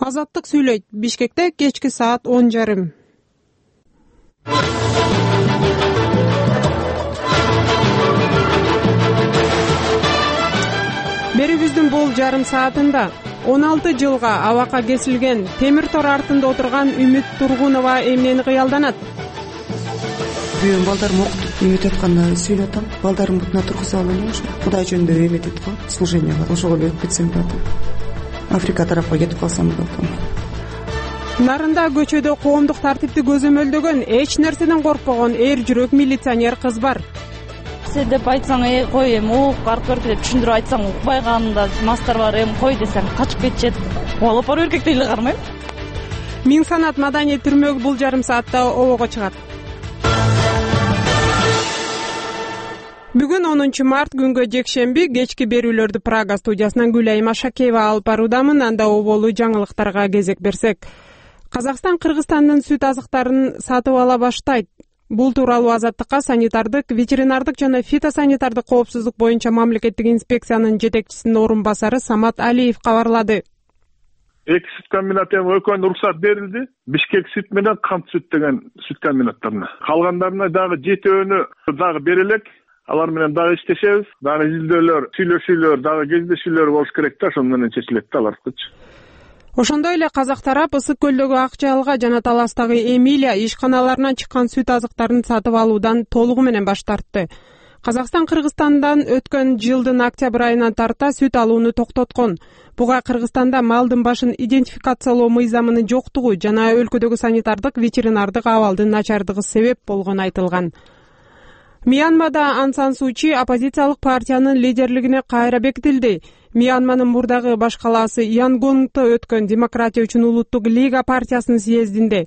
Азаттык сүйлөйт. Бишкекте кечки саат 10:30. Берүүбүздүн бул жарым саатында 16 жылга абакка кесилген темир тор артында отурган Үмүт Тургунова эмнени кыялданат? Бүгүн балдарым окутуп эмет атканда сүйлөп атам. Балдарым бутуна тургузуп алам ошо. Кудай жөнүндө эметет го, служенияга. Ошого өтүп кетсем болот. Африка тарафка кетип калсам болот. Нарында көчөдө коомдук тартипти көзөмөлдөгөн, эч нерседен коркпогон эр жүрөк милиционер кыз бар. Деп айтсаң, кой эми аркы өркү деп түшүндүрүп айтсаң, укпай калганда мастар бар, эми кой десең качып кетчет. Алып барып эркек деле кармайм. Миң санат маданий түрмөгү бул жарым саатта обого чыгат. Бүгүн 10 март күнгө жекшемби кечки берүүлөрдү Прага студиясынан Гүлайым Ашакеева алып баруудамын. Анда оболуу жаңылыктарга кезек берсек. Казакстан Кыргызстандын сүт азыктарын сатып ала баштайт. Бул тууралуу Азаттыкка санитардык, ветеринардык жана фитосанитардык коопсуздук боюнча мамлекеттик инспекциянын жетекчисинин орун басары Самат Алиев кабарлады. Эки сүт комбинаты экөөнү уруксат берилди. Бишкек сүт менен Кант сүт деген сүт комбинаттарына. Калгандарына дагы 7 дагы берилек. Алар менен дагы иштешебиз. Дагы изилдөөлөр, сүйлөшүүлөр, дагы кездешүүлөр болуш керек да, ошону менен чечилет да алардычы. Ошондой эле казак тарап Ысык көлдөгү Акчалга жана Таластагы Эмилия ишканаларынан чыккан сүт азыктарын сатып алуудан толугу менен баш тартты. Казакстан Кыргызстандан өткөн жылдын октябрь айынан тарта сүт алууну токтоткон. Буга Кыргызстанда малдын башын идентификациялоо мыйзамынын жоктугу жана өлкөдөгү санитардык, ветеринардык абалдын начардыгы себеп болгону айтылган. Мьянмада Аун Сан Суу Чжи оппозициялык партиянын лидерлигине кайра бекитилди. Мьянманын мурдагы баш калаасы Янгонгто өткөн Демократия үчүн улуттук лига партиясынын съездинде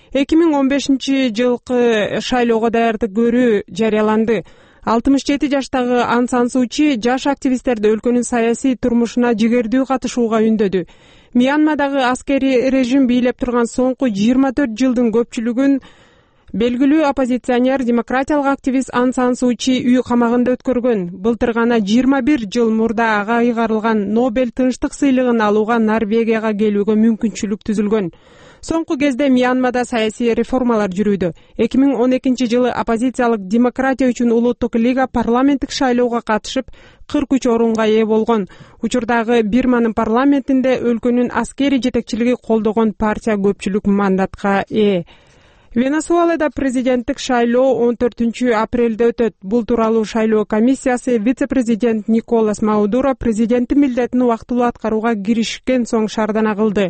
2015 жылкы шайлоого даярдык көрүү жарыяланды. 67 жаштагы Аун Сан Суу Чжи жаш активисттерди өлкөнүн саясий турмушуна жигердүү катышууга үндөдү. Мьянмадагы аскерий режим бийлеп турган соңку 24 жылдын көпчүлүгүн белгилүү оппозиционер, демократиялык активист Аун Сан Суу Чжи үй камагында өткөргөн. Былтыр гана 21 жыл мурда ага ыйгарылган Нобель тынчтык сыйлыгын алууга Норвегияга келүүгө мүмкүнчүлүк түзүлгөн. Соңку кезде Мьянмада саясий реформалар жүрүүдө. 2012 жылы оппозициялык Демократия үчүн улуттук лига парламенттик шайлоого катышып 43 орунга ээ болгон. Учурдагы Бирманын парламентинде өлкөнүн аскерий жетекчилиги колдогон партия көпчүлүк мандатка ээ. Венесуэлада президенттик шайлоо 14 апрелде өтөт. Бул тууралуу шайлоо комиссиясы вице-президент Николас Мадуро президенттин милдетин убактылуу аткарууга киришкен соң шаардана кылды.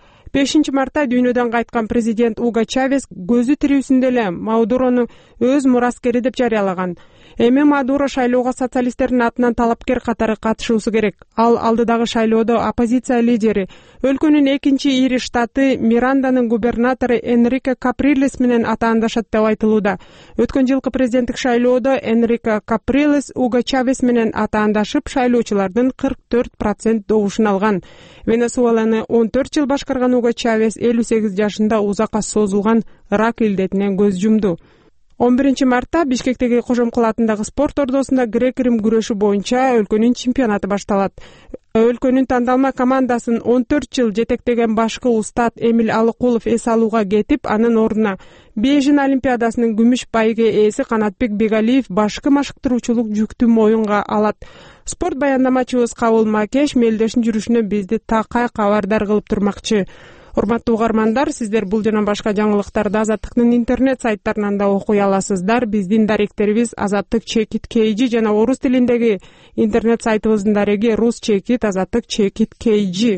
5 мартта дүйнөдөн кайткан президент Уго Чавес көзү тирүүсүндө эле Мадурону өз мураскери деп жарыялаган. Эми Мадуро шайлоого социалисттердин атынан талапкер катары катышуусу керек. Ал алдыдагы шайлоодо оппозиция лидери, өлкөнүн экинчи ири штаты Миранданын губернатору Энрике Каприлес менен атаандашат деп айтылууда. Өткөн жылкы президенттик шайлоодо Энрике Каприлес Уго Чавес менен атаандашып, шайлоочулардын 44% добушун алган. Венесуэланы 14 жыл башкарган Уго Чавес 58 жашында узакка созулган рак илдетинен көз жумду. 11 мартта Бишкектеги Кожомкул атындагы спорт ордосунда грек-рим күрөшү боюнча өлкөнүн чемпионаты башталат. Өлкөнүн тандалма командасын 14 жыл жетектеген башкы устат Эмил Алыкулов эс алууга кетип, анын ордуна Бейжин олимпиадасынын күмүш байге ээси Канатбек Бегалиев башкы машыктыруучулук жүктү моюнга алат. Спорт баяндамачыбыз Кабыл Макеш мелдештин жүрүшүнөн бизди такай кабардар кылып турмакчы. Урматтуу угармандар, сиздер бул жана башка жаңылыктарды Азаттыктын интернет сайттарынан да окуй аласыздар. Биздин даректерибиз Азаттык чекит KG жана орус тилиндеги интернет сайтыбыздын дареги Рус чекит Азаттык чекит KG.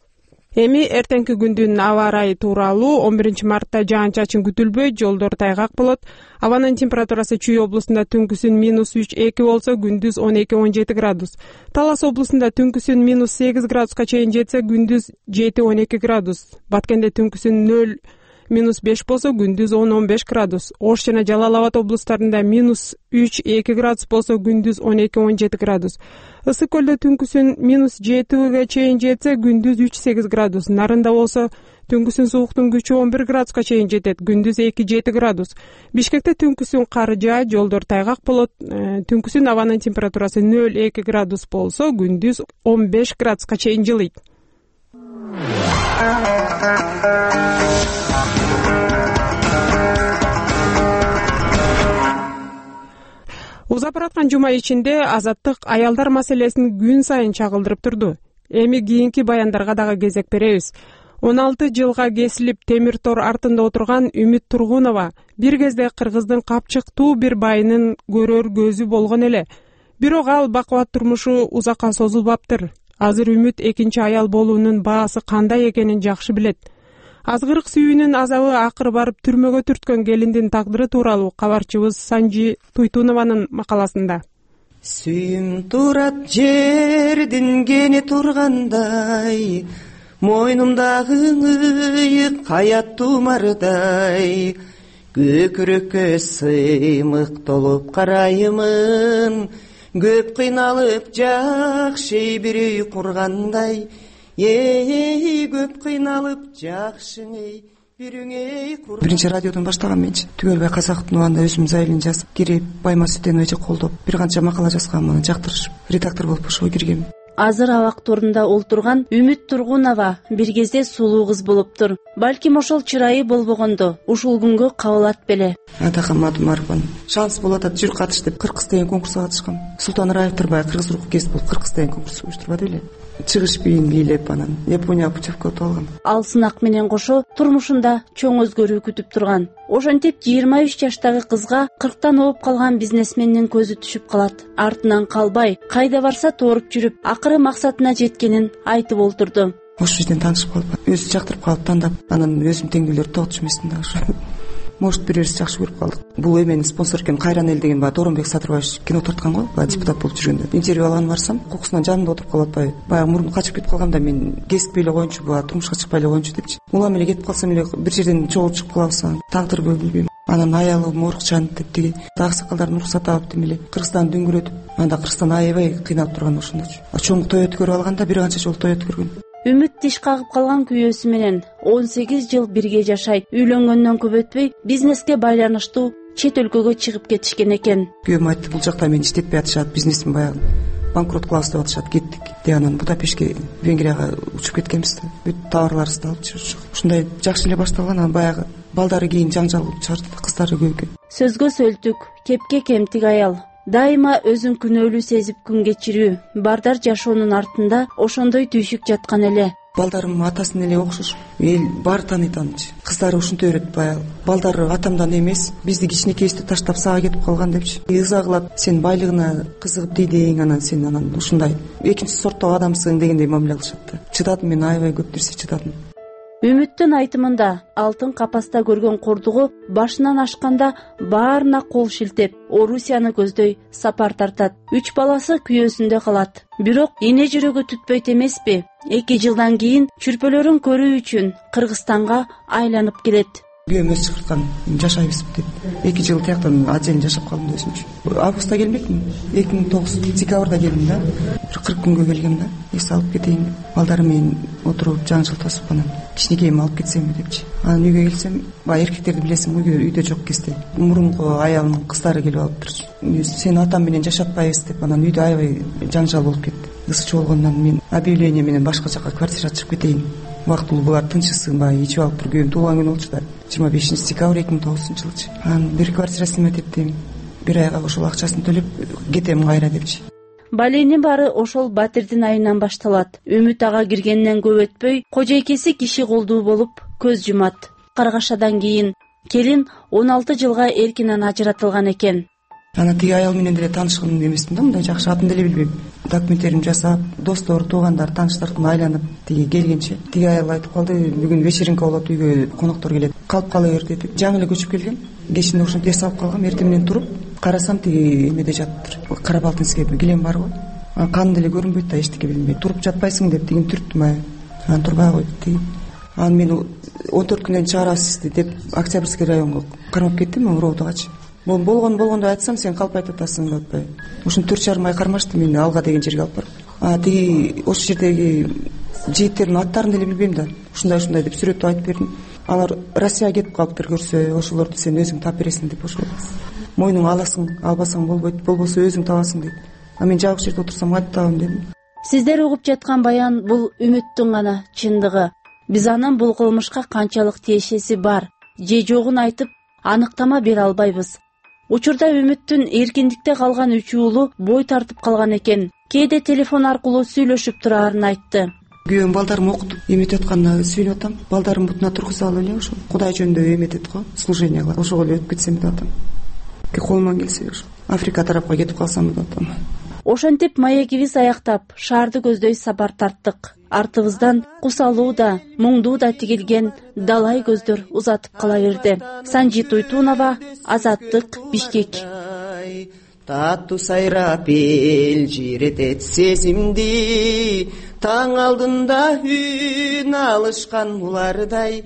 Эми эртеңки күндүн аба ырайы тууралуу 11 мартта жаан-чачын күтүлбөйт, жолдор тайгак болот. Абанын температурасы Чүй облусунда түнкүсүн -3-2 болсо, күндүз 12-17 градус. Талас облусунда түнкүсүн -8 градуска чейин жетсе, күндүз 7-12 градус. Баткенде түнкүсүн 0-5 болсо, күндүз 10-15 градус. Ош жана Жалал Абад облустарында -3-2 градус болсо, күндүз 12-17 градус. Ысык көлдө түнкүсүн -7ге чейин жетсе, күндүз 3-8 градус. Нарында болсо, түнкүсүн сууктун күчү 11 градуска чейин жетет, күндүз 2-7 градус. Бишкекте түнкүсүн кар жаайт, жолдор тайгак болот. Түнкүсүн абанын температурасы 0-2 градус болсо, күндүз 15 градуска чейин жылыйт. Узап бараткан жума ичинде Азаттык аялдар маселесин күн сайын чагылдырып турду. Эми кийинки баяндарга дагы кезек беребиз. 16 жылга кесилип темир тор артында отурган Үмүт Тургунова бир кезде кыргыздын капчыктуу бир байынын көрөр көзү болгон эле. Бирок ал бакубат турмушу узакка созулбаптыр. Азыр Үмүт экинчи аял болуунун баасы кандай экенин жакшы билет. Азгырык сүйүүнүн азабы акыры барып түрмөгө түрткөн келиндин тагдыры тууралуу кабарчыбыз Санжи Туйтунованын макаласында. Сүйүм турат жердин кени тургандай, мойнумдагы ыйык каят тумардай, көкүрөккө сыймык толуп карайымын, көп кыйналып жакшы бир үй кургандай, көп кыйналып жакшы биринчи радиодон баштаган менчи түгөлбай казактын убагында өзүм зайлин жазып кирип Байма Сүтеновичи колдоп бир канча макала жазганмын, жактырышып редактор болуп ошого киргем. Азыр абак торунда олтурган Үмүт Тургунова бир кезде сулуу кыз болуптур. Балким ошол чырайы болбогондо ушул күнгө кабылат беле. Атакам атым Арпан. Шанс болот атат жүр катыш деп Кыргыз деген конкурска катышкам. Султан Раевтурбай Кыргыз руху кез болуп Кыргыз деген конкурс уюштурбады беле. Чыгыш бийин бийлеп анан Япония путевка өтүп алгам. Ал сынак менен кошо турмушунда чоң өзгөрүү күтүп турган. Ошентип 23 жаштагы кызга 40тан ооп калган бизнесмендин көзү түшүп калат. Артынан калбай, кайда барса торып жүрүп, акыры максатына жеткенин айтып олтурду. Ош жерден таанышып калып, өзү жактырып калып тандап, анан өзүм теңдүүлөрдү тогутуш эмесмин дагы. Может, бир-бирибизди жакшы көрүп калдык. Бул эменин спонсор экен, Кайран эл деген Дооронбек Садырбаевич кино тарткан го, депутат болуп жүргөндө. Интервью алган барсам, кокусунан жанымда отуруп калып атпайбы. Баягы мурун качып кетип калганда мен кесипкей эле коеюнчу, турмушка чыкпай эле коеюнчу депчи. Улам эле кетип калсам эле бир жерден чогулуп чыгып калабыз, тагдырбы билбейм. Анан аялы Морукчан деп тиги аксакалдардын уруксат алып демеле Кыргызстан дүңгүрөтүп, анда Кыргызстан аябай кыйналып турган ошондочу. Чоң той өткөрүп алганда бир канча жолу той өткөргөн. Үмүт тиш кагып калган күйөөсү менен 18 жыл бирге жашайт. Үйлөнгөндөн көп өтпөй бизнеске байланыштуу чет өлкөгө чыгып кетишкен экен. Күйөөм айтты, бул жакта мени иштетпей атышат, бизнесим баягы банкрот кылабыз деп атышат, кеттик. Де анан Будапештке, Венгрияга учуп кеткенбиз да. Бүт товарларыбызды алып жүрчүк. Ушундай жакшы эле башталган, анан баягы балдары кийин жаңжал чыгарды, кыздары көп экен. Сөзгө сөлтүк, кепке кемтик аял. Дайыма өзүн күнөөлүү сезип күн кечирүү. Бардар жашоонун артында ошондой түйшүк жаткан эле. Балдарым атасын эле окшош. Эл баары тааныйт анычы. Кыздары ушинтип берет баягы. Балдары атамдан эмес, бизди кичинекейибизди таштап сага кетип калган депчи. Ыза кылат, сен байлыгына кызыгып дейдең, анан сен анан ушундай экинчи сорттогу адамсың дегендей мамиле кылышат да. Чыдадым мен, аябай көп нерсе чыдадым. Үмүттүн айтымында алтын капаста көргөн кордугу башынан ашканда баарына кол шилтеп, Орусияны көздөй сапар тартат. 3 баласы күйөөсүндө калат. Бирок эне жүрөгү түтпөйт эмеспи? 2 жылдан кийин чүрпөлөрүн көрүү үчүн Кыргызстанга айланып келет. Күйөөм өз чакырткан, жашайбыз деп. 2 жыл тияктан отдельно жашап калдым өзүмчү. Августта келмекмин, 2009 декабрда келдим да. 40 күнгө келгем да. Эс алып кетейин. Балдарым менен отуруп жаңжыл тосуп анан кичинекейим алып кетсемби депчи. Анан үйгө келсем, баягы эркектерди билесиң, үйдө жок кезде. Мурунку аялымдын кыздары келип алыптыр. Сен атам менен жашатпайбыз деп, анан үйдө аябай жаңжал болуп кетти. Ысчы болгондон мен объявление менен башка жака квартира чыгып кетейин. Убактылуу булар тынчысың, баягы ичип алып тур. Күйөөм туулган күнү болчу да. 25 декабрь 2009-жылчы. Анан бир квартира снимать эттим. Бир айга ошол акчасын төлөп кетем кайра депчи. Баленин баары ошол батирдин айынан башталат. Үмүт ага киргенден көп өтпөй, кожойкеси киши колдуу болуп көз жумат. Каргашадан кийин келин 16 жылга эркинен ажыратылган экен. Анан тиги аял менен деле таанышкан эмесмин да, мындай жакшы атын деле билбейм. Документтеримди жасап, достор, туугандар, тааныштардын айланып тиги келгенче. Тиги аял айтып калды, бүгүн вечеринка болот, үйгө коноктор келет. Калып кала бер деп. Жаңы эле көчүп келгем. Кечинде ошентип эс алып калгам, эртең менен туруп, карасам тиги эмеде жатыптыр. Карабалтинский килем бар го. Каны деле көрүнбөйт да, эчтеке билинбейт. Туруп жатпайсың деп тигин түрттүм ая. Анан турбай койду тиги. Анан мени 14 күндөн чыгарасыз деп Октябрьский районго кармап кеттим, Уровдогачы. Болгондой айтсам, сен калп атасың деп атпайбы. Ушун 4,5 ай кармашты мени алга деген жерге алып барып. Тиги ошол жердеги жигиттердин аттарын деле билбейм да. Ушундай деп сүрөттү айтып бердим. Алар Россияга кетип калыптыр, көрсө ошолорду сен өзүң тап бересиң деп ошол. Мойнуң аласың, албасаң болбойт, болбосо өзүң табасың дейт. Мен жабык жерде отурсам кайтып табам дедим. Сиздер угуп жаткан баян бул Үмүттүн гана чындыгы. Биз анын бул кылмышка канчалык тиешеси бар же жогун айтып аныктама бере албайбыз. Учурда Үмүттүн эркиндикте калган 3 уулу бой тартып калган экен. Кээде телефон аркылуу сүйлөшүп турарын айтты. Күйөөм балдарым окутуп эметип атканда сүйлөп атам. Балдарым бутуна тургузуп алып эле ошо Кудай жөнүндө эметет го, служение кылат. Ошого эле өтүп кетсем деп атам. Колуман келсе ошо Африка тарапка кетип калсам деп атам. Ошентип маегибиз аяктап, шаарды көздөй сапар тарттык. Артыбыздан кусалуу да, муңдуу да тигилген далай көздөр узатып кала берди. Санжи Туйтунова, Азаттык, Бишкек. Таттуу сайрап элжиретет сезимди, таң алдында үн алышкан улардай,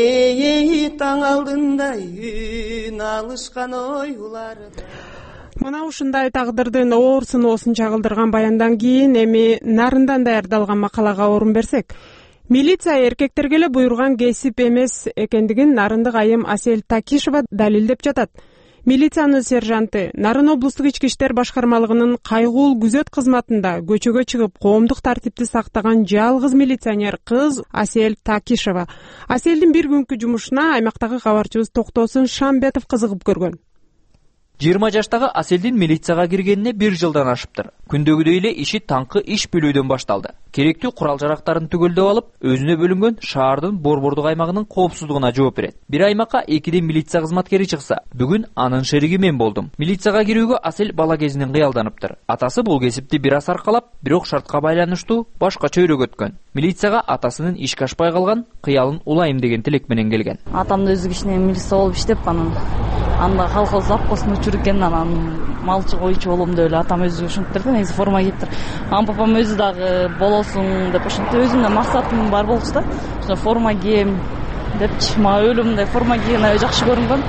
таң алдында үн алышкан оюлардай. Мына ушундай тагдырдын оор сыноосун чагылдырган баяндан кийин эми нарындан даярдалган макалага орун берсек, милиция эркектерге эле буйруган кесип эмес экендигин нарындык айым Асель Такишева далилдеп жатат. Милициянын сержанты Нарын облустук ички иштер башкармалыгынын кайгуул күзөт кызматында көчөгө чыгып коомдук тартипти сактаган жалгыз милиционер кыз Асель Такишева. Аселдин бир күнкү жумушуна аймактагы кабарчыбыз Токтосун Шамбетов кызыгып көргөн. 20 жаштагы Аселдин милицияга киргенине 1 жылдан ашыптыр. Күндөгүдөй эле иши таңкы иш бөлүүдөн башталды. Керектүү курал жарактарын түгөлдөп алып, өзүнө бөлүнгөн шаардын борбордук аймагынын коопсуздугуна жооп берет. Бир аймакка 2 милиция кызматкери чыкса, бүгүн анын шериги мен болдум. Милицияга кирүүгө Асель бала кезинен кыялданыптыр. Атасы бул кесипти бир аз аркалап, бирок шартка байланыштуу башкача өйрөгөт өткөн. Милицияга атасынын ишке ашпай калган кыялын улайым деген тилек менен келген. Атам да өзү кичине милиция болуп иштеп, анда колхоз завхоздун учуру экен, анан малчы койчу болом деп эле атам өзү ушинтирди, негизи форма кийиптир. Папам өзү дагы болосуң деп ушинтип өзүнүн максатым бар болчу да. Ошо форма кийем депчи, мага өлүмдө форма кийген аябай жакшы көрүнгөн.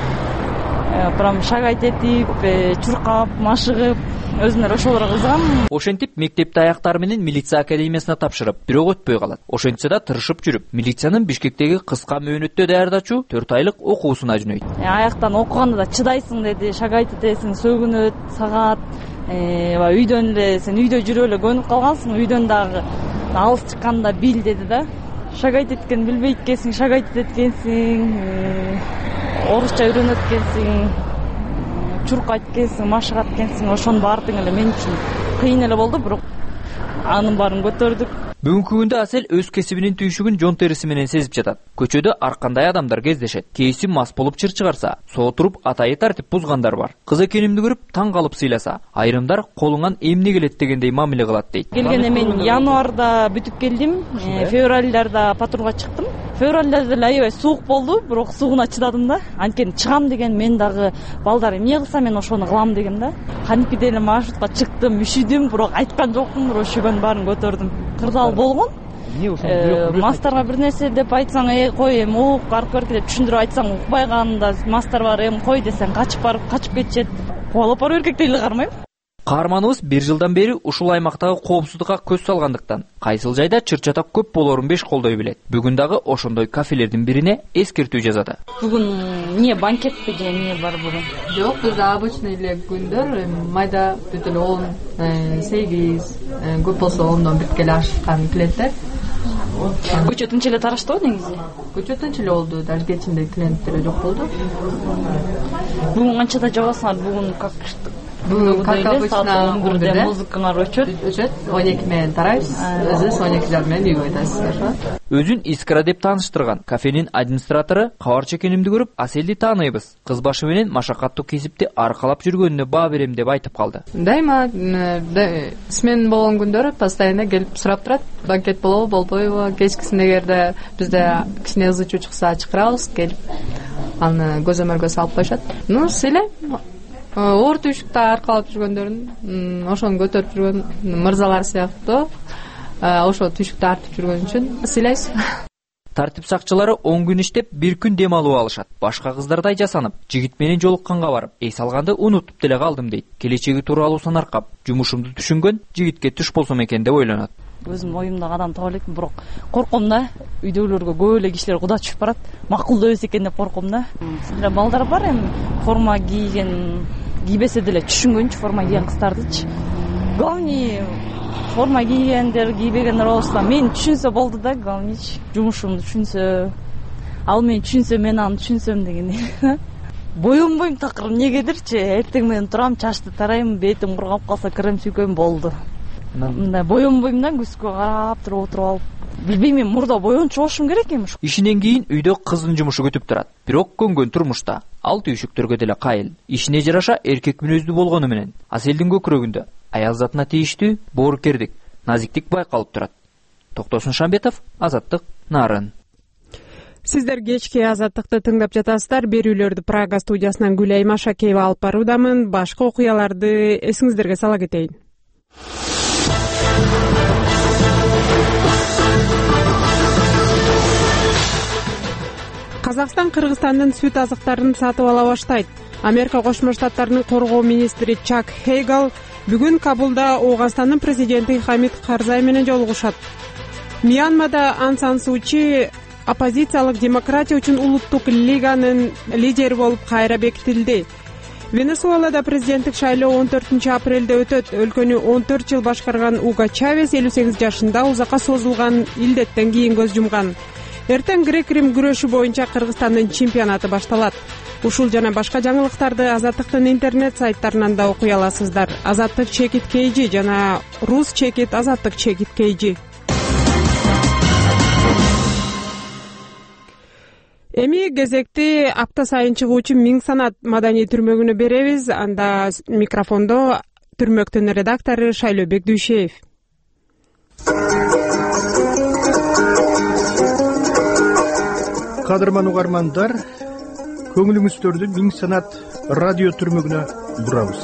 Прям шагайт этип, чуркап, машыгып, өзүнө ошолорго кызыгам. Ошентип мектепти аяктары менен милиция академиясына тапшырып, бирок өтпөй калат. Ошентсе да тырышып жүрүп, милициянын Бишкектеги кыска мөөнөттө даярдачу 4 айлык окуусуна жөнөйт. Аяктан окуганда да чыдайсың деди, шагайт этесиң, сөгүнөт, сагат, үйдөн эле сен үйдө жүрүп эле көнүп калгансың, үйдөн дагы алыс чыкканда бил деди да. Шагайт эткен билбейт экенсиң, шагайт эткенсиң, орусча үйрөнөт экенсиң, чуркайт экенсиң, машыгат экенсиң, ошонун баардыгы эле мен үчүн кыйын эле болду, бирок анын баарын көтөрдүк. Бүгүнкү күндө Асель өз кесибинин түйшүгүн жон териси менен сезип жатат. Көчөдө ар кандай адамдар кездешет. Кээси мас болуп чыр чыгарса, сотуруп атайы тартип бузгандар бар. Кыз экенимди көрүп таң калып сыйласа, айрымдар колуңан эмне келет дегендей мамиле кылат дейт. Келгенде мен январда бүтүп келдим, февралдарда патрулга чыктым. Февралда деле аябай суук болду, бирок суугуна чыдадым да. Анткени чыгам деген мен дагы балдар эмне кылса мен ошону кылам дегем да. Кантип деле маршрутка чыктым, үшүдүм, бирок айткан жокмун, бирок үшүгөн баарын көтөрдүм. Кырдаал болгон. Мастарга бир нерсе деп айтсаң, кой эми ук, аркы деп түшүндүрүп айтсаң укпай калганда мастар бар, эми кой десең качып барып, качып кетчет. Кубалап барып эркекти эле кармайм. Каарманыбыз 1 жылдан бери ушул аймактагы коопсуздукка көз салгандыктан кайсыл жайда чыр-чатак көп болорун беш колдой билет. Бүгүн дагы ошондой кафелердин бирине эскертүү жазады. Бүгүн эмне банкетпи же эмне бар бүгүн? Жок, бизде обычный эле күндөр, майда бүт эле 10, 8, көп болсо 10дон бүткө эле ашкан клиенттер. Көчө тынч эле тарашты негизи. Көчө тынч эле болду, даже кечинде клиенттер жок болду. Бүгүн канчада жабасыңар? Бүгүн как как обычно 11-де музыкаңар өчөт. 12 менен тарайбыз. Өзүбүз 12 менен үйгө кайтабыз. Өзүн Искра деп тааныштырган кафенин администратору кабарчы экенимди көрүп, Аселди тааныйбыз. Кыз башы менен машакаттуу кесипти аркалап жүргөнүнө баа берем деп айтып калды. Дайыма смен болгон күндөрү постоянно келип сурап турат. Банкет болобу, болбойбу? Кечкисин эгерде бизде кичине ызы чуу чыкса чакырабыз, келип аны көзөмөлгө салып коюшат. Сыйлайм. Оор түйшүктө аркалап жүргөндөрүн, ошону көтөрүп жүргөн мырзалар сыяктуу, ошо түйшүктө артып жүргөн үчүн сыйлайбыз. Тартип сакчылары 10 күн иштеп, 1 күн дем алуу алышат. Башка кыздардай жасанып, жигит менен жолукканга барып, эс алганды унутуп деле калдым дейт. Келечеги тууралуу санаркап, жумушумду түшүнгөн жигитке түш болсом экен деп ойлонот. Өзүм оюмдагы адам таба элекмин, бирок корком да. Үйдөгүлөргө көп эле кишилер куда түшүп барат. Макулдуу эмес экен деп корком да. Силер балдар бар эми форма кийген, кийбесе деле түшүнгөнчү форма кийген кыздардычы. Главный форма кийгендер кийбегендер болсо мени түшүнсө болду да, главныйчы жумушумду түшүнсө, ал мени түшүнсө мен аны түшүнсөм дегендей. Боюнбойм такыр эмнегедирчи, эртең менен турам, чачты тарайм, бетим кургап калса крем сүйкөйм, болду. Мындай боюнбойм да, көзгө карап туруп алып. Билбейм, мен мурда боюнчу болушум керек эмиш. Ишинен кийин үйдө кыздын жумушу күтүп турат. Бирок көнгөн турмушта ал түйшүктөргө деле кайыл. Ишине жараша эркек мүнөздүү болгону менен Аселдин көкүрөгүндө аял затына тийиштүү боорукердик, назиктик байкалып турат. Токтосун Шамбетов, Азаттык, Нарын. Сиздер кечки Азаттыкты тыңдап жатасыздар. Берүүлөрдү Прага студиясынан Гүлай Машакеева алып баруудамын. Башка окуяларды эсиңиздерге сала кетейин. Казакстан Кыргызстандын сүт азыктарын сатып ала баштайт. Америка Кошмо Штаттарынын коргоо министри Чак Хейгал бүгүн Кабулда Ооганстандын президенти Хамид Карзай менен жолугушат. Мьянмада Ан Сан Су Чи оппозициялык демократия үчүн улуттук лиганын лидери болуп кайра бекитилди. Венесуэлада президенттик шайлоо 14-апрелде өтөт. Өлкөнү 14 жыл башкарган Уго Чавес 58 жашында узакка созулган илдеттен кийин көз жумган. Эртең грек-рим күрөшү боюнча Кыргызстандын чемпионаты башталат. Ушул жана башка жаңылыктарды Азаттыктын интернет сайттарынан да окуй аласыздар. Азаттык чекит KG жана Рус чекит Азаттык чекит KG. Эми кезекти апта сайын чыгуучу Миң Санат маданий түрмөгүнө беребиз. Анда микрофондо түрмөктүн редактору Шайлообек Дүйшеев. Кадырман угармандар, көңүлүңүздөрдү Миң Санат радио түрмөгүнө бурабыз.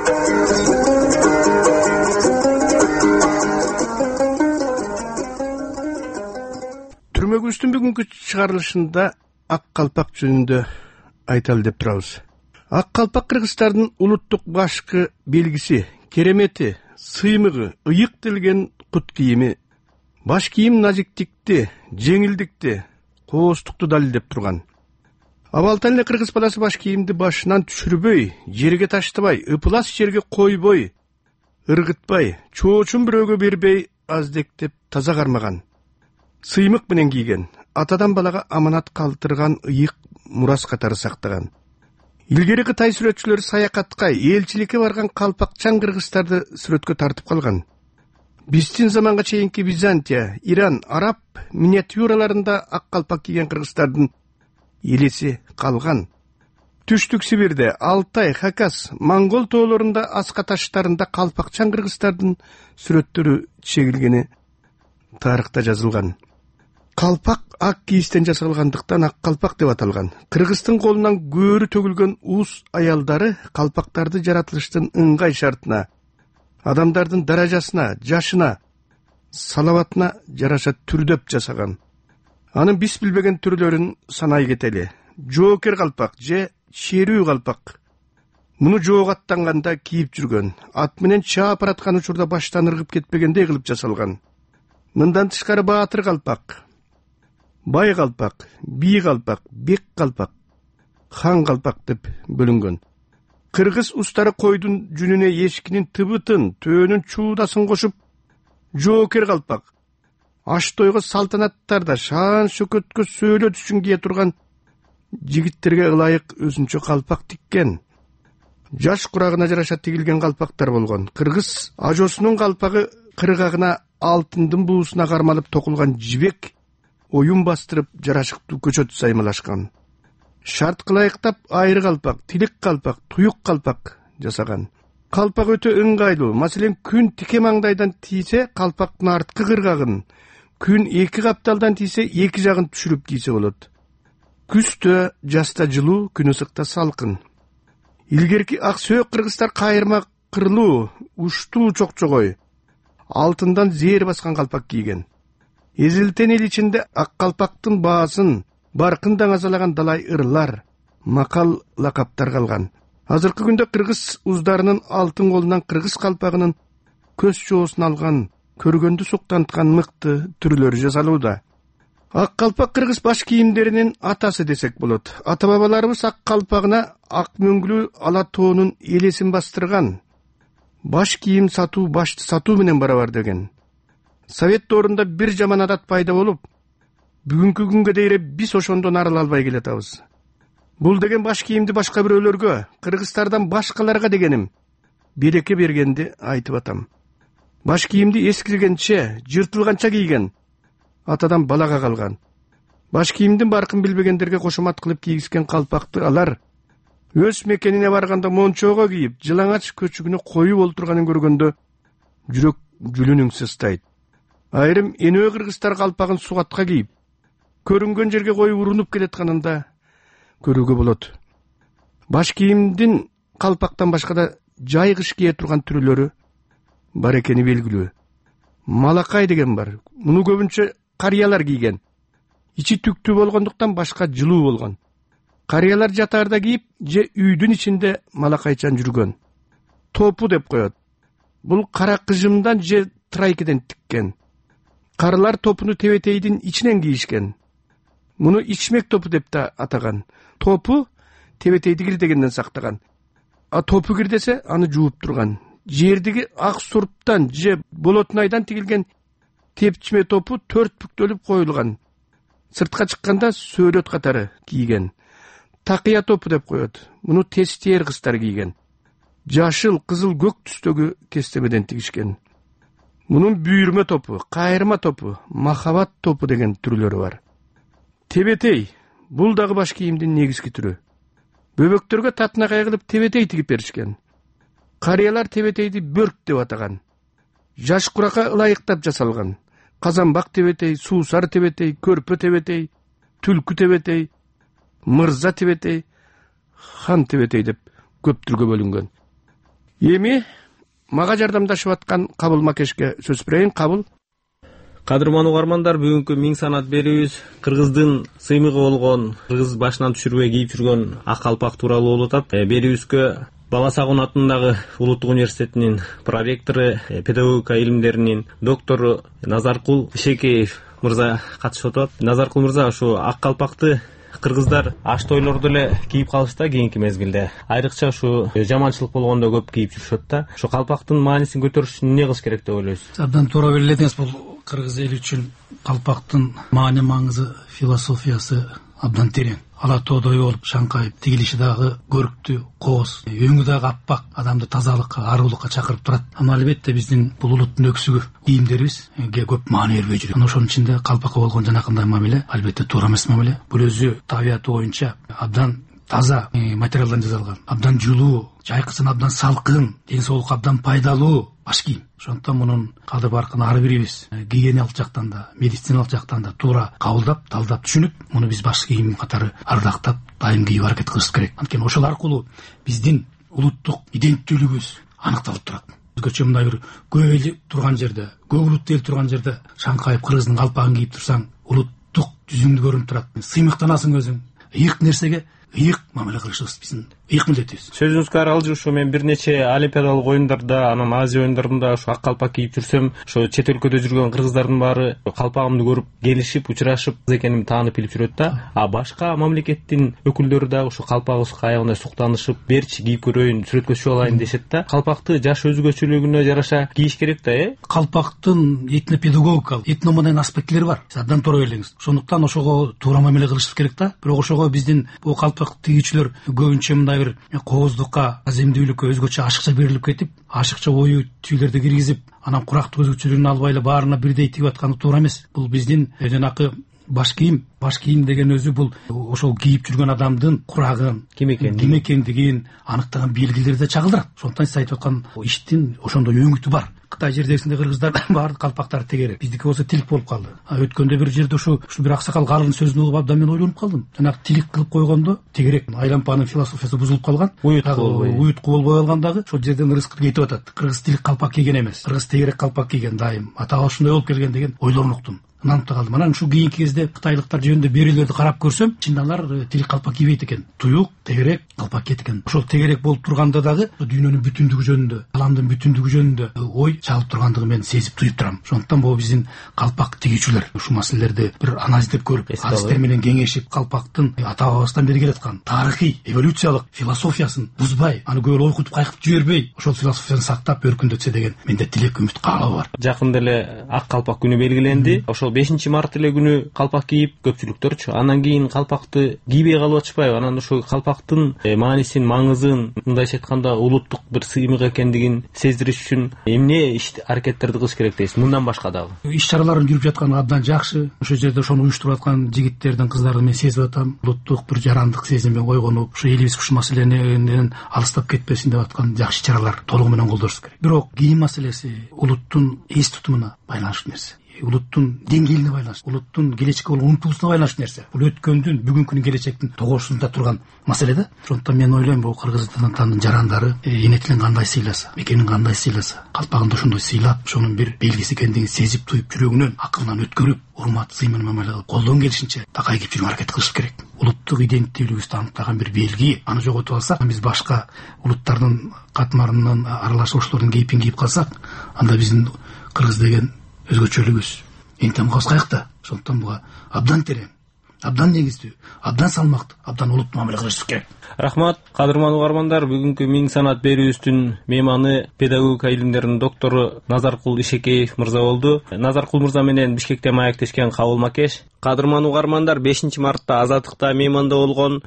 Түрмөгүбүздүн бүгүнкү чыгарылышында ак калпак жөнүндө айталы деп турабыз. Ак калпак кыргыздардын улуттук башкы белгиси, керемети, сыймыгы, ыйык делген кут кийими, баш кийим назиктикти, жеңилдикти, кооздукту далилдеп турган. Абалта эле кыргыз баласы баш кийимди башынан түшүрбөй, жерге таштабай, ыпылас жерге койбой, ыргытпай, чоочун бирөөгө бербей, аздектеп таза кармаган. Сыймык менен кийген, атадан балага аманат калтырган ыйык мурас катары сактаган. Илгери Кытай сүрөтчүлөрү саякатка, элчиликке барган калпакчан кыргыздарды сүрөткө тартып калган. Биздин заманга чейинки Византия, Иран, Араб миниатюраларында ак калпак кийген кыргыздардын элеси калган. Түштүк Сибирде, Алтай, Хакас, Монгол тоолорунда, аска таштарында калпакчан кыргыздардын сүрөттөрү чегилгени тарыхта жазылган. Калпак ак кийистен жасалгандыктан ак калпак деп аталган. Кыргыздын колунан көөрү төгүлгөн уус аялдары калпактарды жаратылыштын ыңгай шартына, адамдардын даражасына, жашына, салаватына жараша түрдөп жасаган. Анын биз билбеген түрлөрүн санай кетели. Жоокер калпак же шерүү калпак. Муну жоого аттанганда кийип жүргөн. Ат менен чаап бараткан учурда баштан ыргып кетпегендей кылып жасалган. Мындан тышкары баатыр калпак, бай калпак, бий калпак, бек калпак, хан калпак деп бөлүнгөн. Кыргыз устары койдун жүнүнө эшкинин тыбытын, төөнүн чуудасын кошуп, жоокер калпак, аш тойго салтанаттарда шаан шөкөткө сөөлөт үчүн кие турган жигиттерге ылайык өзүнчө калпак тиккен. Жаш курагына жараша тигилген калпактар болгон. Кыргыз ажосунун калпагы кыргагына алтындын буусуна кармалып токулган жибек оюн бастырып жарашыктуу көчөт саймалашкан. Шарт кылайыктап айры калпак, тилик калпак, туюк калпак жасаган. Калпак өтө ыңгайлуу. Маселен, күн тике маңдайдан тийсе, калпактын арткы кыргагын, күн эки капталдан тийсе, эки жагын түшүрүп кийсе болот. Күздө жазда жылуу, күн ысыкта салкын. Илгерки ак сөөк кыргыздар кайырма кырлуу, уштуу чокчогой, алтындан зээр баскан калпак кийген. Эзилтен эл ичинде ак калпактын баасын, баркын даңазалаган далай ырлар, макал лакаптар калган. Азыркы күндө кыргыз уздарынын алтын колунан кыргыз калпагынын көз жоосун алган, көргөндү суктанткан мыкты түрлөрү жасалууда. Ак калпак кыргыз баш кийимдеринин атасы десек болот. Ата бабаларыбыз ак калпагына ак мөңгүлүү ала тоонун элесин бастырган. Баш кийим сатуу башты сатуу менен барабар деген. Совет доорунда бир жаман адат пайда болуп, бүгүнкү күнгө дейре биз ошондон арыла албай келатабыз. Бул деген баш кийимди башка бирөөлөргө, кыргыздардан башкаларга дегеним береке бергенди айтып атам. Баш кийимди эскиргенче, жыртылганча кийген, атадан балага калган. Баш кийимдин баркын билбегендерге кошомат кылып кийгизген калпакты алар өз мекенине барганда мончоого кийип, жылаңач көчүгүнө коюп олтурганын көргөндө жүрөк жүлүнүң сыстайт. Айрым энөө кыргыздар калпагын сугатка кийип, көрүнгөн жерге коюп урунуп келатканында көрүүгө болот. Баш кийимдин калпактан башка да жай кыш кие турган түрлөрү бар экени белгилүү. Малакай деген бар. Муну көбүнчө карыялар кийген. Ичи түктүү болгондуктан башка жылуу болгон. Карыялар жатаарда кийип, же үйдүн ичинде малакайчан жүргөн. Топу деп коет. Бул кара кыжымдан же трайкеден тиккен. Карылар топуну тебетейдин ичинен кийишкен. Муну ичмек топу деп да атаган. Топу тебетейди кирдегенден сактаган. А топу кирдесе аны жууп турган. Жердеги ак сурптан же болотнайдан тигилген тепчме топу 4 бүктөлүп коюлган. Сыртка чыкканда сөөлөт катары кийген. Такыя топу деп коет. Муну тестиер кыздар кийген. Жашыл, кызыл, көк түстөгү кестемеден тигишкен. Мунун бүйүрмө топу, кайрма топу, махабат топу деген түрлөрү бар. Тебетей, бул дагы баш кийимдин негизги түрү. Бөбөктөргө татынакай кылып тебетей тигип беришкен. Карыялар тебетейди бөрк деп атаган. Жаш курака ылайыктап жасалган. Казанбак тебетей, суусар тебетей, көрпө тебетей, түлкү тебетей, мырза тебетей, хан тебетей деп көп түргө бөлүнгөн. Эми мага жардамдашып аткан Кабыл Макешке сөз берейин. Кабыл. Кадырман угармандар, бүгүнкү миң санат берүүбүз кыргыздын сыймыгы болгон, кыргыз башынан түшүрбөй кийип жүргөн ак калпак тууралуу болуп атат. Берүүбүзгө Бала Сагун атындагы Улуттук университетинин проректору, педагогика илимдеринин доктору Назаркул Ишекеев мырза катышып атат. Назаркул мырза, ушу ак калпакты кыргыздар аш тойлордо эле кийип калышта кийинки мезгилде. Айрыкча ушу жаманчылык болгондо көп кийип жүрүшөт да. Ушу калпактын маанисин көтөрүш үчүн эмне кылыш керек деп ойлойсуз? Абдан туура белгиледиңиз. Бул кыргыз эли үчүн калпактын маани маңызы, философиясы абдан терең. Ала тоодой болуп шаңкайып тигилиши дагы көрктүү, кооз, өңү дагы аппак, адамды тазалыкка, арулукка чакырып турат. Ама албетте биздин бул улуттун өксүгү кийимдерибизге көп маани бербей жүрөт. Ошонун ичинде калпакка болгон жанакындай мамиле албетте туура эмес мамиле. Бул өзү табияты боюнча абдан таза материалдан жасалган, абдан жылуу, жайкысын абдан салкын, ден соолукка абдан пайдалуу баш кийим. Ошондон мунун кадыр баркын ар бирибиз гигиеналык жактан да, медициналык жактан да туура кабылдап, талдап түшүнүп, муну биз баш кийим катары ардактап, дайым кийип аракет кылыш керек. Анткени ошол аркылуу биздин улуттук иденттүүлүгүбүз аныкталып турат. Өзгөчө мындай бир көп эл турган жерде, көп улуттуу эл турган жерде шаңкайып кыргыздын калпагын кийип турсаң, улуттук жүзүңдү көрүнүп турат. Сыймыктанасың өзүң. Ыйык нерсеге ыйык мамиле кылышыбыз биздин ыйык милдетибиз. Сөзүңүзгө аралжы ушу мен бир нече олимпиадалык оюндарда, анан Азия оюндарында ушу ак калпак кийип жүрсөм, ошо чет өлкөдө жүргөн кыргыздардын баары калпагымды көрүп, келишип, учурашып, экенимди таанып билип жүрөт да. А башка мамлекеттин өкүлдөрү дагы ушу калпагыбызга аягында суктанышып, берчи кийип көрөйүн, сүрөткө түшүп алайын дешет да. Калпакты жаш өзгөчөлүгүнө жараша кийиш керек да, Калпактын этнопедагогикалык, этномонен аспектилери бар. Абдан туура белдиңиз. Ошондуктан ошого туура мамиле кылышыбыз керек да. Бирок ошого биздин бул калпак тигүүчүлөр көбүнчө мындай бир кооздукка, аземдүүлүккө өзгөчө ашыкча берилип кетип, ашыкча ою түүлөрдү киргизип, анан курактык өзгөчөлүгүн албай эле баарына бирдей тигип атканы туура эмес. Бул биздин жанакы баш кийим деген өзү бул ошол кийип жүргөн адамдын курагын, ким экендигин аныктаган белгилерди чагылдырат. Ошондуктан сиз айтып аткан иштин ошондой өңүтү бар. Кытай жердегисинде кыргыздар баардык калпактар тегерек. Биздики болсо тилик болуп калды. Өткөндө бир жерде ушул бир аксакал калын сөзүн угуп абдан мен ойлонуп калдым. Жанагы тилик кылып койгондо тегерек айлампанын философиясы бузулуп калган. Уютку болбой калган дагы ошол жерден ырыскып кетип атат. Кыргыз тилик калпак кийген эмес. Кыргыз тегерек калпак кийген дайым. Атага ушундай болуп келген деген ойлорун уктум. нанып калдым. Анан ушу кийинки кезде кытайлыктар жөнүндө берүүлөрдү карап көрсөм, чында алар тилек калпак кийбейт экен. Туюк, тегерек калпак кийет экен. Ошол тегерек болуп турганда дагы дүйнөнүн бүтүндүгү жөнүндө, аламдын бүтүндүгү жөнүндө ой чалып тургандыгын мен сезип туюп турам. Ошондуктан бул биздин калпак тигүүчүлөр ушул маселелерди бир анализдеп көрүп, адистер менен кеңешип, калпактын ата бабабыздан бери келаткан тарыхый, эволюциялык философиясын бузбай, аны көбүрөөк ойкутуп кайкытып жибербей, ошол философияны сактап өркүндөтсө деген менде тилек, үмүт, каалоо бар. Жакында эле ак калпак күнү белгиленди. Ошол 5-март эле күнү калпак кийип көпчүлүктөрчү анан кийин калпакты кийбей калып атышпайбы? Анан ошол калпактын маанисин, маңызын, мындайча айтканда улуттук бир сыймык экендигин сездириш үчүн эмне иш-аракеттерди кылыш керек дейсиз? Мындан башка дагы иш-чараларын жүрүп жатканы абдан жакшы. Ошол жерде ошону уюштуруп аткан жигиттердин, кыздардын мен сезип атам. Улуттук бир жарандык сезиммен койгонуп, ушу элибиз ушул маселенен алыстап кетпесин деп аткан жакшы чаралар толугу менен колдонуш керек. Бирок кийим маселеси улуттун эс тутумуна байланыштуу нерсе. Улуттун деңгээлине байланыштуу, улуттун келечекке болгон умтулусуна байланыштуу нерсе. Бул өткөндүн, бүгүнкүнүн, келечектин тогошусунда турган маселе да. Ошондуктан мен ойлойм, бул Кыргызстандын жарандары эне тилин кандай сыйласа, мекенин кандай сыйласа, калпагын да ошондой сыйлап, ошонун бир белгиси экендигин сезип туюп, жүрөгүнөн, акылынан өткөрүп, урмат, сый менен мамиле кылып, колдон келишинче такай кийип жүрүүгө аракет кылыш керек. Улуттук иденттүүлүгүбүздү аныктаган бир белги, аны жоготуп алсак, биз башка улуттардын катмарынан аралашып ошолордун кейпин кийип калсак, анда биздин кыргыз деген өзгөчөлүгүбүз эңтемгабыз каякта. Ошондуктан буга абдан терең, абдан негиздүү, абдан салмактуу, абдан улуттуу мамиле кылыш керек. Рахмат, кадырман угармандар. Бүгүнкү Миң санат берүүбүздүн мейманы педагогика илимдеринин доктору Назаркул Ишекеев мырза болду. Назаркул мырза менен Бишкекте маектешкен Кабыл Макеш. Кадырман угармандар, 5-мартта Азаттыкта мейманда болгон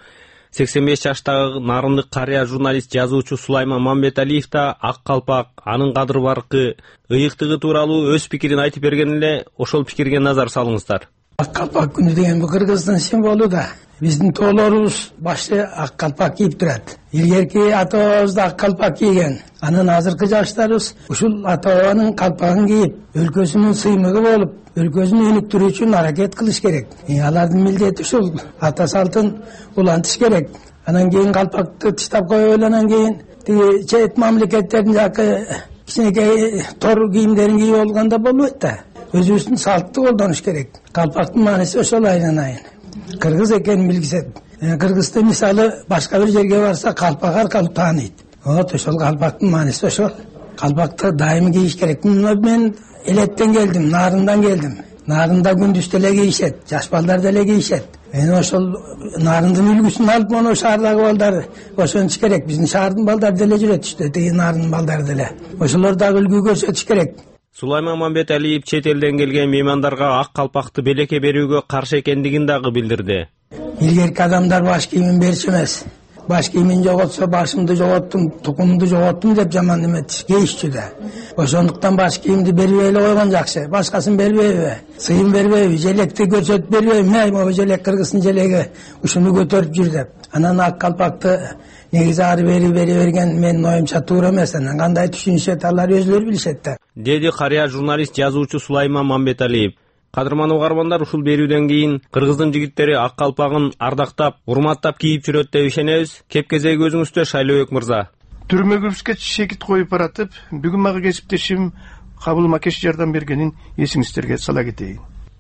85 жаштагы нарындык карыя журналист, жазуучу Сулайман Мамбеталиев да ак калпак, анын кадыр баркы, ыйыктыгы тууралуу өз пикирин айтып берген эле. Ошол пикирге назар салыңыздар. Ак калпак күнү деген бул Кыргыздын символу да. Биздин тоолорубуз башты ак калпак кийип турат. Илгерки ата бабабыз да ак калпак кийген. Анан азыркы жаштарыбыз ушул ата бабанын калпагын кийип, өлкөсүнүн сыймыгы болуп, өлкөсүн өнүктүрүү үчүн аракет кылыш керек. Алардын милдети ушул ата салтын улантыш керек. Анан кийин калпакты тыштап коюп, анан кийин тиги чет мамлекеттердин жакы кичинекей тор кийимдерин кийип болгондо болбойт да. Өзүбүздүн салтты колдонуш керек. Калпактын мааниси ошол айнанайын. Кыргыз экенин билгизет. Кыргызды мисалы башка бир жерге барса калпак аркылуу тааныйт. Вот ошол калпактын мааниси ошол. Калпакты дайым кийиш керек. Мен элеттен келдим, нарындан келдим. Нарында күндүз деле кийишет, жаш балдар деле кийишет. Мен ошол нарындын үлгүсүн алып, мону шаардагы балдар ошонуш керек. Биздин шаардын балдары деле жүрөт иште, тиги нарындын балдары деле. Ошолор дагы үлгү көрсөтүш керек. Сулайман Мамбеталиев чет элден келген меймандарга ак калпакты белекке берүүгө каршы экендигин дагы билдирди. Илгерки адамдар баш кийимин берчү эмес. Баш кийимин жоготсо башымды жоготтум, тукумумду жоготтум деп жаман эметиш кейишчү да. Ошондуктан баш кийимди бербей эле койгон жакшы. Башкасын бербейби? Сыйын бербейби? Желекти көрсөтүп бербейби? Могу желек Кыргыздын желеги ушуну көтөрүп жүр деп. Анан ак калпакты негизи ары бери берген менин оюмча туура эмес. Анан кандай түшүнүшөт, алар өзүлөрү билишет да. Деди карыя журналист, жазуучу Сулайман Мамбеталиев. Кадырман угармандар, ушул берүүдөн кийин Кыргыздын жигиттери ак калпагын ардактап, урматтап кийип жүрөт деп ишенебиз. Кеп кезеги өзүңүздө, Шайлообек мырза. Түрмөгүбүзгө шекит коюп баратып, бүгүн мага кесиптешим Кабыл Макеш жардам бергенин эсиңиздерге сала кетейин.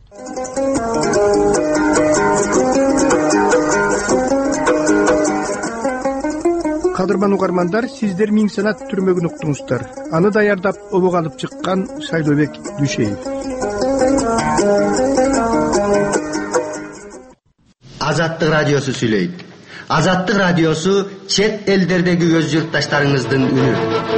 Кадырман угармандар, сиздер Миң санат түрмөгүн уктуңуздар. Аны даярдап, обого алып чыккан Шайлообек Дүйшеев. Азаттык радиосу сүйлөйт. Азаттык радиосу чет элдердеги өз журтташтарыңыздын үнү.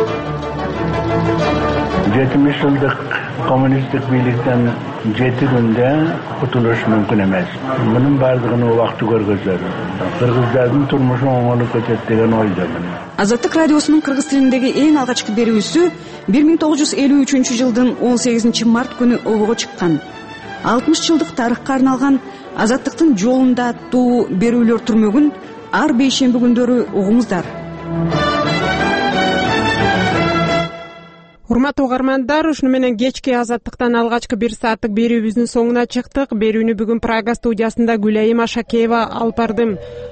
70 жылдык коммунисттик бийликтен 7 күндө кутулуш мүмкүн эмес. Мунун бардыгын убакыты көргөзөт. Кыргыздардын турмушу оңолуп кетет деген ойдомун. Азаттык радиосунун кыргыз тилиндеги эң алгачкы берүүсү 1953 жылдын 18 март күнү обого чыккан. 60 жылдык тарыхка арналган Азаттыктын жолунда аттуу берүүлөр түрмөгүн ар бейшемби күндөрү угуңуздар. Урматтуу угармандар, ушуну менен кечки Азаттыктан алгачкы 1 сааттык берүүбүздүн соңуна чыктык. Берүүнү бүгүн Прага студиясында Гүлайым Ашакеева алып бардым.